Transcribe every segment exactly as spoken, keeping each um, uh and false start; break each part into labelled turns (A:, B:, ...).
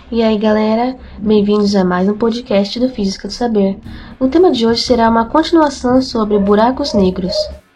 A: E aí galera, bem-vindos a mais um podcast do Física do Saber. O tema de hoje será uma continuação sobre buracos negros.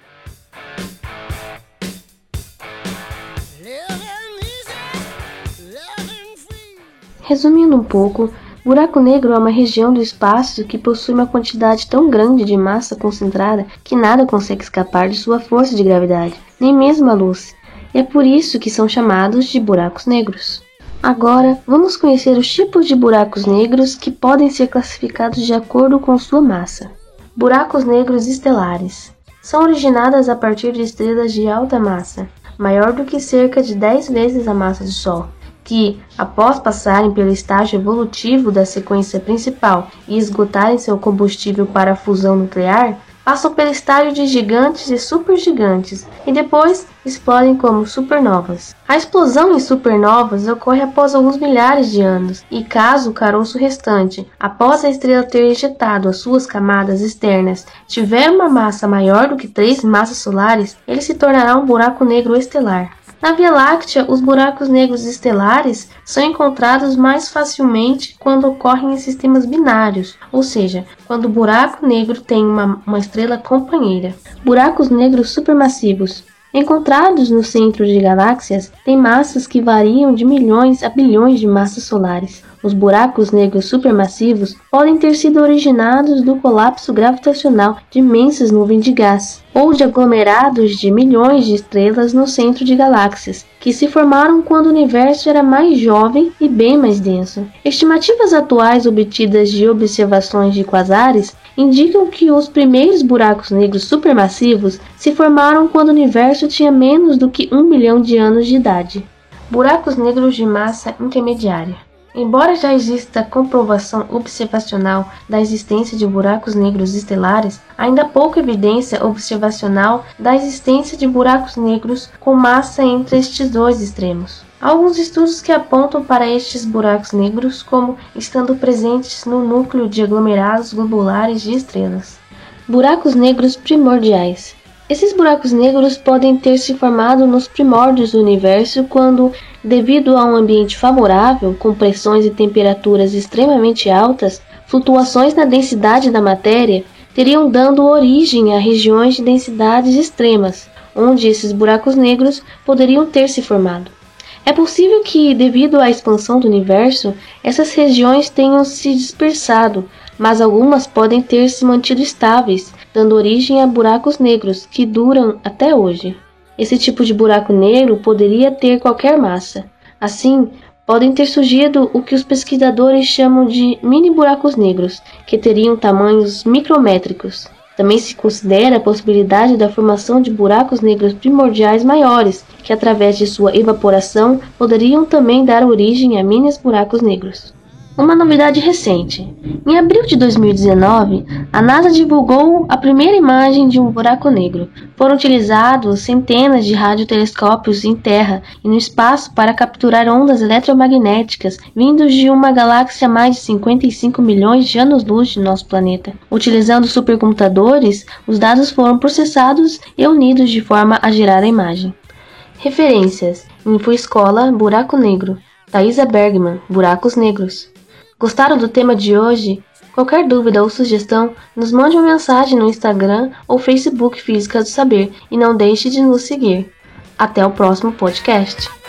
A: Resumindo um pouco, buraco negro é uma região do espaço que possui uma quantidade tão grande de massa concentrada que nada consegue escapar de sua força de gravidade, nem mesmo a luz. E é por isso que são chamados de buracos negros. Agora, vamos conhecer os tipos de buracos negros que podem ser classificados de acordo com sua massa. Buracos negros estelares. São originadas a partir de estrelas de alta massa, maior do que cerca de dez vezes a massa do Sol, que, após passarem pelo estágio evolutivo da sequência principal e esgotarem seu combustível para a fusão nuclear, passam pelo estágio de gigantes e supergigantes e depois explodem como supernovas. A explosão em supernovas ocorre após alguns milhares de anos e, caso o caroço restante, após a estrela ter ejetado as suas camadas externas, tiver uma massa maior do que três massas solares, ele se tornará um buraco negro estelar. Na Via Láctea, os buracos negros estelares são encontrados mais facilmente quando ocorrem em sistemas binários, ou seja, quando o buraco negro tem uma, uma estrela companheira. Buracos negros supermassivos. Encontrados no centro de galáxias, têm massas que variam de milhões a bilhões de massas solares. Os buracos negros supermassivos podem ter sido originados do colapso gravitacional de imensas nuvens de gás, ou de aglomerados de milhões de estrelas no centro de galáxias, que se formaram quando o universo era mais jovem e bem mais denso. Estimativas atuais obtidas de observações de quasares indicam que os primeiros buracos negros supermassivos se formaram quando o universo tinha menos do que um milhão de anos de idade. Buracos negros de massa intermediária. Embora já exista comprovação observacional da existência de buracos negros estelares, ainda há pouca evidência observacional da existência de buracos negros com massa entre estes dois extremos. Há alguns estudos que apontam para estes buracos negros como estando presentes no núcleo de aglomerados globulares de estrelas. Buracos negros primordiais. Esses buracos negros podem ter se formado nos primórdios do universo quando, devido a um ambiente favorável, com pressões e temperaturas extremamente altas, flutuações na densidade da matéria teriam dado origem a regiões de densidades extremas, onde esses buracos negros poderiam ter se formado. É possível que, devido à expansão do universo, essas regiões tenham se dispersado, mas algumas podem ter se mantido estáveis, dando origem a buracos negros que duram até hoje. Esse tipo de buraco negro poderia ter qualquer massa. Assim, podem ter surgido o que os pesquisadores chamam de mini buracos negros, que teriam tamanhos micrométricos. Também se considera a possibilidade da formação de buracos negros primordiais maiores, que através de sua evaporação poderiam também dar origem a mini buracos negros. Uma novidade recente. Em abril de dois mil e dezenove, a NASA divulgou a primeira imagem de um buraco negro. Foram utilizados centenas de radiotelescópios em terra e no espaço para capturar ondas eletromagnéticas vindos de uma galáxia a mais de cinquenta e cinco milhões de anos-luz de nosso planeta. Utilizando supercomputadores, os dados foram processados e unidos de forma a gerar a imagem. Referências: Infoescola, Buraco Negro. Thaisa Bergman, Buracos Negros. Gostaram do tema de hoje? Qualquer dúvida ou sugestão, nos mande uma mensagem no Instagram ou Facebook Física do Saber e não deixe de nos seguir. Até o próximo podcast.